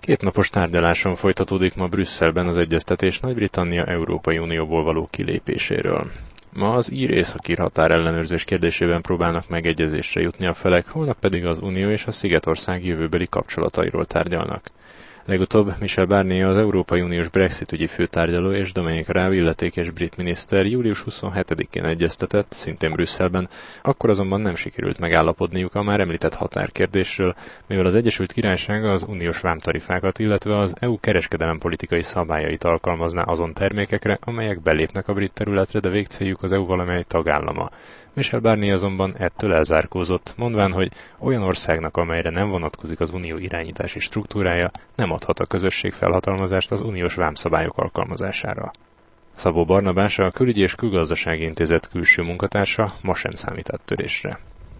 2 napos tárgyaláson folytatódik ma Brüsszelben az egyeztetés Nagy-Britannia Európai Unióból való kilépéséről. Ma az ír-északír határellenőrzés kérdésében próbálnak megegyezésre jutni a felek, holnap pedig az Unió és a Szigetország jövőbeli kapcsolatairól tárgyalnak. Legutóbb Michel Barnier, az Európai Uniós Brexit ügyi főtárgyaló és Dominic Raab illetékes brit miniszter július 27-én egyeztetett, szintén Brüsszelben, akkor azonban nem sikerült megállapodniuk a már említett határkérdésről, mivel az Egyesült Királyság az uniós vámtarifákat, illetve az EU kereskedelempolitikai szabályait alkalmazná azon termékekre, amelyek belépnek a brit területre, de végcéljuk az EU valamely tagállama. Michel Barnier azonban ettől elzárkózott, mondván, hogy olyan országnak, amelyre nem vonatkozik az unió irányítási struktúrája, nem adhat a közösség felhatalmazást az uniós vámszabályok alkalmazására. Szabó Barnabás, a Külügyi és Külgazdasági Intézet külső munkatársa ma sem számít áttörésre.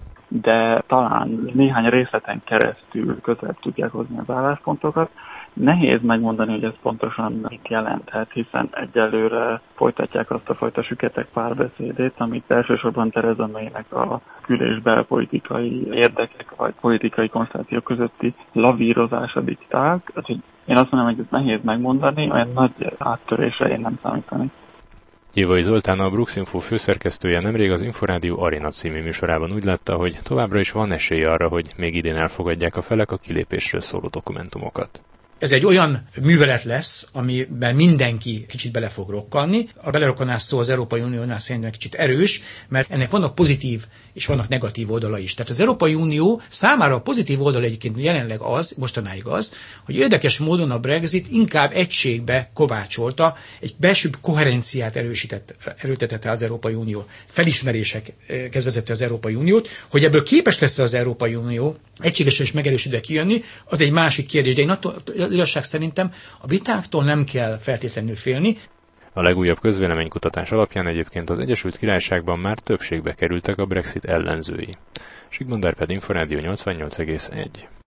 De talán néhány részleten keresztül közelebb tudják hozni az álláspontokat. Nehéz megmondani, hogy ez pontosan mit jelenthet, hiszen egyelőre folytatják azt a fajta süketek párbeszédét, amit elsősorban Theresa Maynek a kül- és belpolitikai érdekek vagy politikai konstellációk közötti lavírozása diktált. Én azt mondom, hogy ez nehéz megmondani, olyan nagy áttörésre én nem számítani. Gyévai Zoltán, a Bruxinfo főszerkesztője nemrég az Inforádió Arena című műsorában úgy látta, hogy továbbra is van esélye arra, hogy még idén elfogadják a felek a kilépésről szóló dokumentumokat. Ez egy olyan művelet lesz, amiben mindenki kicsit bele fog rokkanni. A belerokkanás szó az Európai Uniónál szerintem kicsit erős, mert ennek vannak pozitív és vannak negatív oldala is. Tehát az Európai Unió számára a pozitív oldal egyébként jelenleg az, mostanáig az, hogy érdekes módon a Brexit inkább egységbe kovácsolta, egy belső koherenciát erőtetette az Európai Unió. Felismerésekhez vezette az Európai Uniót, hogy ebből képes lesz az Európai Unió egységesen és megerősítve kijönni, az egy másik kérdés. De én igazság szerintem a vitáktól nem kell feltétlenül félni. A legújabb közvéleménykutatás alapján egyébként az Egyesült Királyságban már többségbe kerültek a Brexit ellenzői. Sigmund Árpád, Inforádió 88,1.